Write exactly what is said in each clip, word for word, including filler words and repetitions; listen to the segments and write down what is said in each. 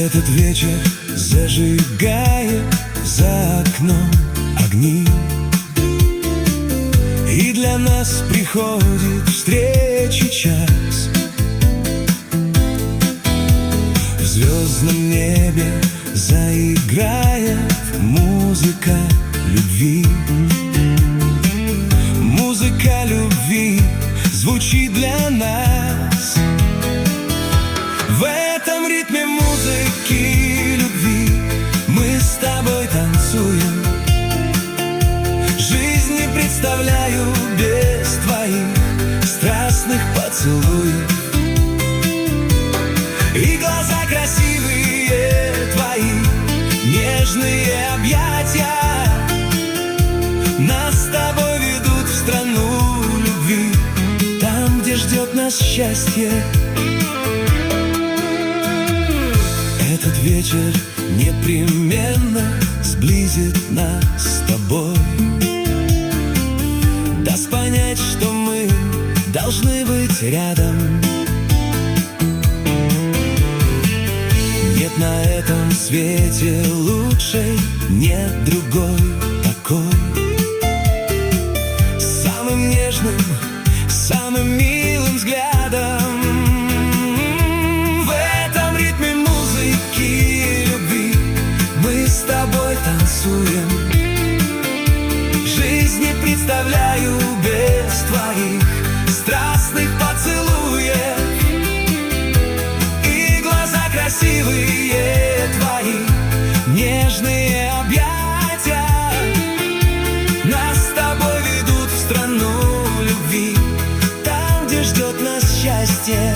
Этот вечер зажигает за окном огни, и для нас приходит встречи час. В звездном небе заиграет музыка любви. Музыка любви звучит для нас. В этом ритме музыки любви мы с тобой танцуем. Жизнь не представляю без твоих страстных поцелуев. И глаза красивые твои, нежные объятия нас с тобой ведут в страну любви, там, где ждет нас счастье. Этот вечер непременно сблизит нас с тобой, даст понять, что мы должны быть рядом. Нет на этом свете лучшей, нет другой такой. Самым нежным, самым милым взглядом. В этом ритме музыки любви мы с тобой танцуем. Жизнь не представляю без твоих страстных поцелуев. И глаза красивые твои, нежные объятия нас с тобой ведут в страну любви, там, где ждет нас счастье.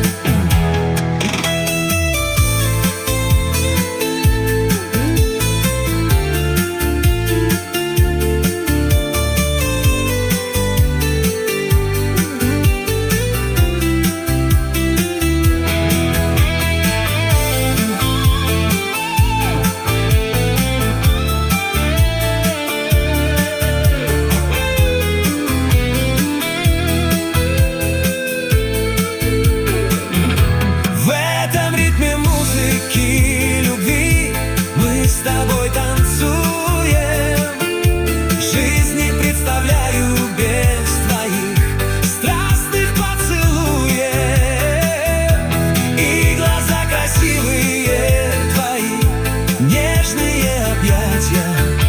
С тобой танцуем. Жизнь не представляю без твоих страстных поцелуев. И глаза красивые твои, нежные объятия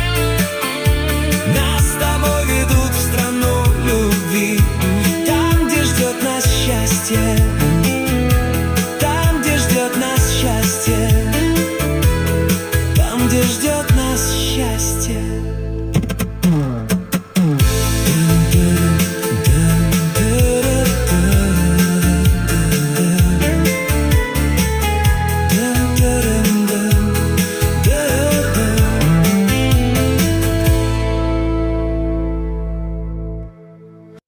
нас с тобой ведут в страну любви, там, где ждет нас счастье.